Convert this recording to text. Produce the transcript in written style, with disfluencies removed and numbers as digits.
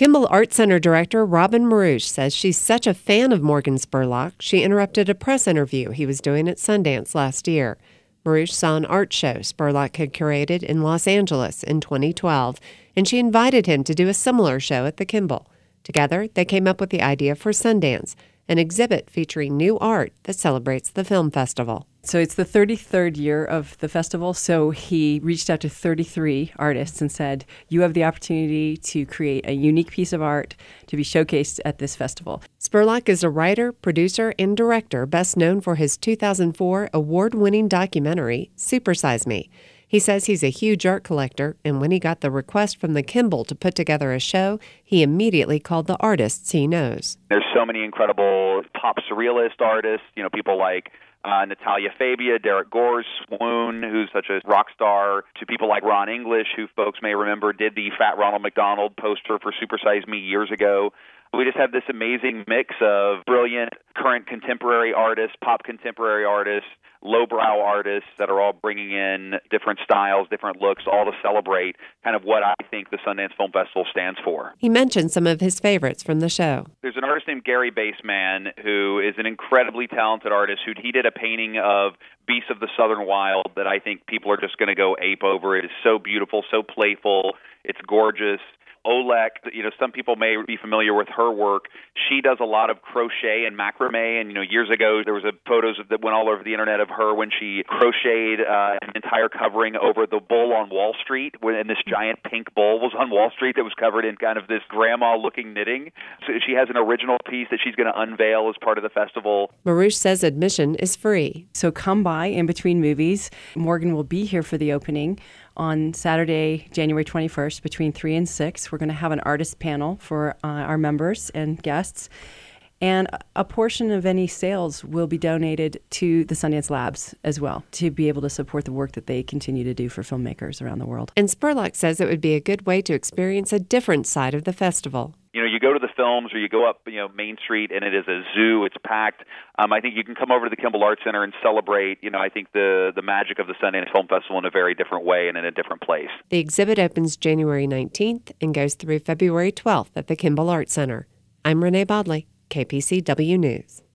Kimball Art Center director Robin Marouche says she's such a fan of Morgan Spurlock, she interrupted a press interview he was doing at Sundance last year. Marouche saw an art show Spurlock had curated in Los Angeles in 2012, and she invited him to do a similar show at the Kimball. Together, they came up with the idea for Sundance, an exhibit featuring new art that celebrates the film festival. So it's the 33rd year of the festival, so he reached out to 33 artists and said, you have the opportunity to create a unique piece of art to be showcased at this festival. Spurlock is a writer, producer, and director best known for his 2004 award-winning documentary, Super Size Me. He says he's a huge art collector, and when he got the request from the Kimball to put together a show, he immediately called the artists he knows. There's so many incredible pop surrealist artists, people like Natalia Fabia, Derek Gore's Swoon, who's such a rock star, to people like Ron English, who folks may remember did the Fat Ronald McDonald poster for Super Size Me years ago. We just have this amazing mix of brilliant current contemporary artists, pop contemporary artists, lowbrow artists that are all bringing in different styles, different looks, all to celebrate kind of what I think the Sundance Film Festival stands for. He mentioned some of his favorites from the show. There's an artist named Gary Baseman who is an incredibly talented artist. He did a painting of Beasts of the Southern Wild that I think people are just going to go ape over. It is so beautiful, so playful. It's gorgeous. Olek, some people may be familiar with her work. She does a lot of crochet and macrame, and years ago there was photos that went all over the internet of her when she crocheted an entire covering over the bull on Wall Street, and this giant pink bull was on Wall Street that was covered in kind of this grandma-looking knitting. So she has an original piece that she's going to unveil as part of the festival. Marouche says admission is free. So come by in between movies. Morgan will be here for the opening on Saturday, January 21st, between 3 and 6. We're going to have an artist panel for our members and guests. And a portion of any sales will be donated to the Sundance Labs as well, to be able to support the work that they continue to do for filmmakers around the world. And Spurlock says it would be a good way to experience a different side of the festival. You go to the films or you go up, Main Street, and it is a zoo. It's packed. I think you can come over to the Kimball Art Center and celebrate, I think the magic of the Sundance Film Festival in a very different way and in a different place. The exhibit opens January 19th and goes through February 12th at the Kimball Art Center. I'm Renee Bodley, KPCW News.